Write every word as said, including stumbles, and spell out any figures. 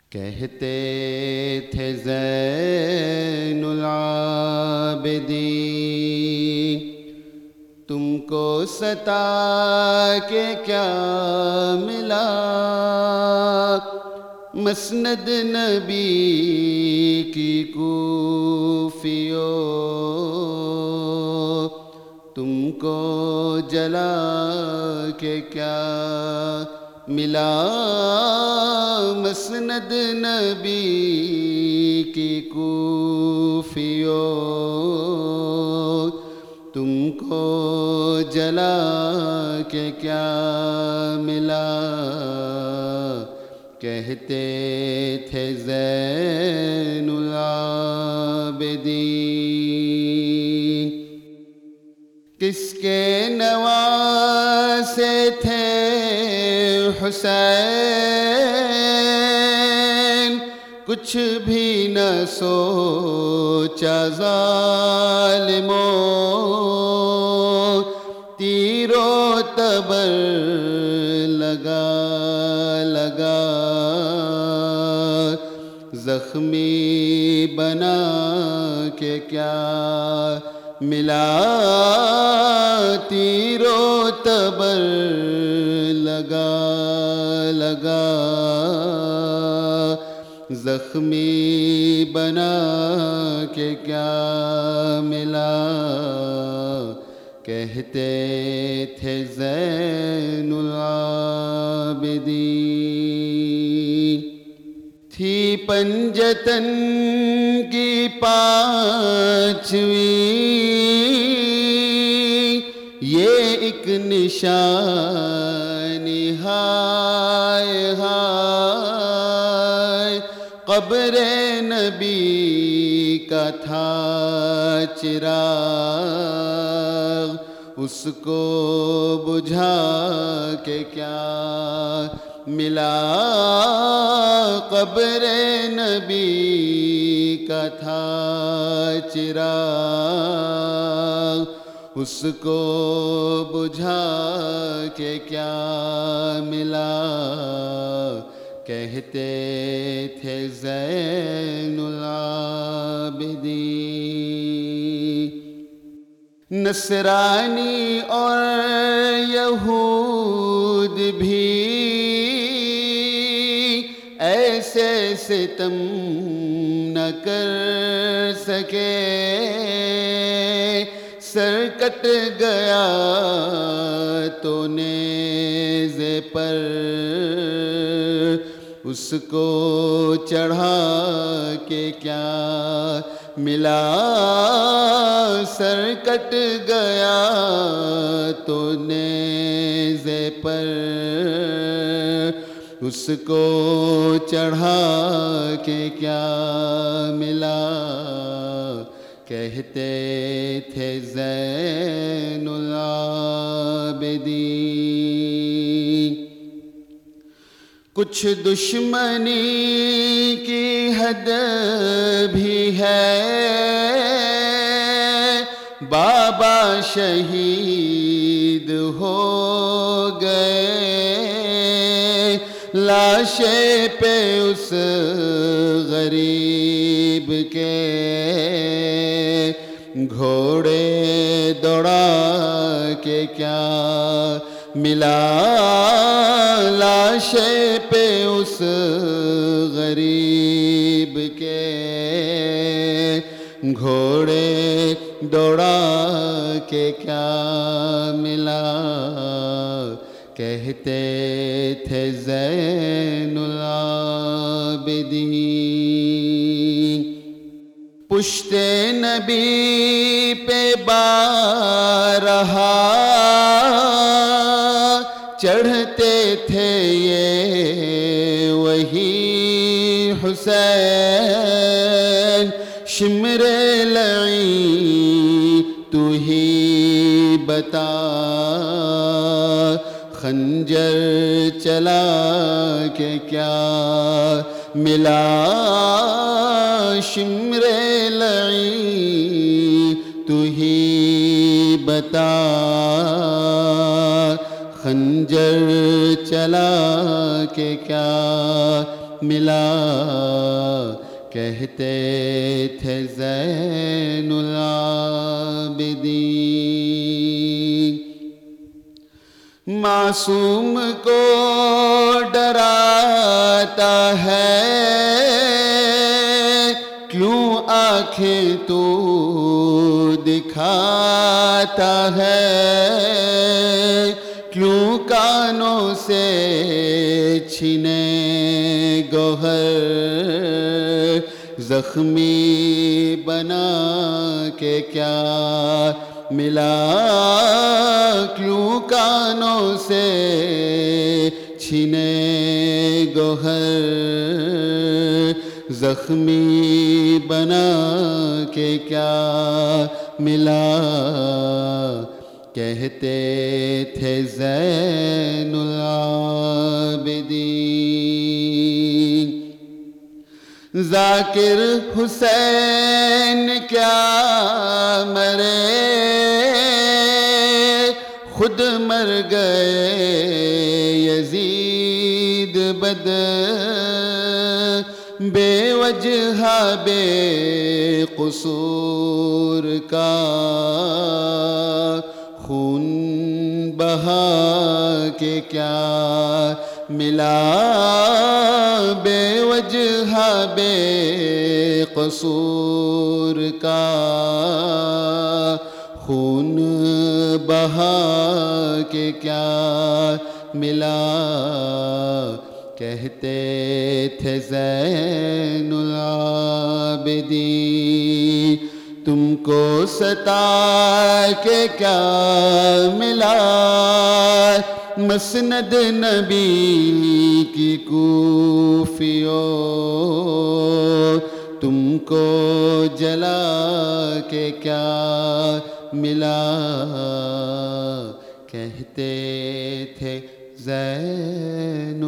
کہتے تھے زین العابدین تم کو ستا کے کیا ملا، مسند نبی کی کوفیوں تم کو جلا کے کیا ملا، مسند نبی کی کوفیوں تم کو جلا کے کیا ملا۔ کہتے تھے زین العابدین کس کے نواسے تھے حسین، کچھ بھی نہ سوچا ظالموں، تیر و تبر لگا لگا زخمی بنا کے کیا ملا، تیر و تبر لگا لگا زخمی بنا کے کیا ملا۔ کہتے تھے زین العابدین تھی پنجتن کی پانچویں یہ ایک نشانی ہائے ہائے، قبر نبی کا تھا چراغ، اس کو بجھا کے کیا ملا، قبر نبی کا تھا چراغ، اس کو بجھا کے کیا ملا۔ کہتے تھے زین العابدین نصرانی اور یہود بھی ایسے ستم نہ کر سکے، سر کٹ گیا تو نیزے پر اس کو چڑھا کے کیا ملا، سر کٹ گیا تو نیزے پر اس کو چڑھا کے کیا ملا۔ کہتے تھے زین العابدین کچھ دشمنی کی حد بھی ہے، بابا شہید ہو گئے، لاشیں پہ اس غریب کے گھوڑے دوڑا کے کیا ملا، لاشیں پہ اس غریب کے گھوڑے دوڑا کے کیا ملا۔ کہتے تھے زین العابدین پشت نبی پہ بارہا چڑھتے تھے یہ وہی حسین، شمر لعین تو ہی بتا، خنجر چلا کے کیا ملا، شمر لعین تو ہی بتا، خنجر چلا کے کیا ملا کہتے تھے زین العابدین معصوم کو ڈراتا ہے کیوں آنکھیں تو دکھاتا ہے کیوں کانوں سے چھینے گوہر زخمی بنا کے کیا ملا کیوں کانوں سے چھینے گوہر زخمی بنا کے کیا ملا کہتے تھے زین العابدین ذاکر حسین کیا مرے خود مر گئے یزید بد بے وجہ بے قصور کا خون بہا کے کیا ملا بے وجہ بے قصور کا خون بہا کے کیا ملا کہتے تھے زین العابدین تم کو ستا کے کیا ملا مسند نبی کی کوفیوں تم کو جلا کے کیا ملا کہتے تھے زین